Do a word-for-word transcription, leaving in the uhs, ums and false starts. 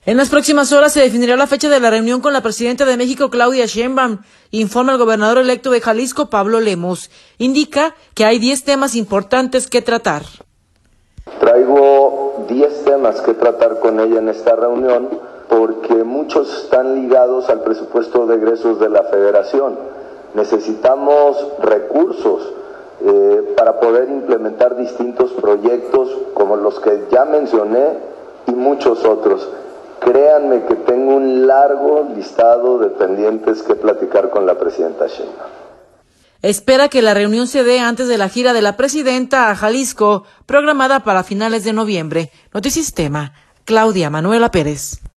En las próximas horas se definirá la fecha de la reunión con la presidenta de México, Claudia Sheinbaum, informa el gobernador electo de Jalisco, Pablo Lemos. Indica que hay diez temas importantes que tratar. Traigo diez temas que tratar con ella en esta reunión porque muchos están ligados al presupuesto de egresos de la Federación. Necesitamos recursos eh, para poder implementar distintos proyectos como los que ya mencioné y muchos otros. Créanme que tengo un largo listado de pendientes que platicar con la presidenta Sheinbaum. Espera que la reunión se dé antes de la gira de la presidenta a Jalisco, programada para finales de noviembre. Notisistema, Claudia Manuela Pérez.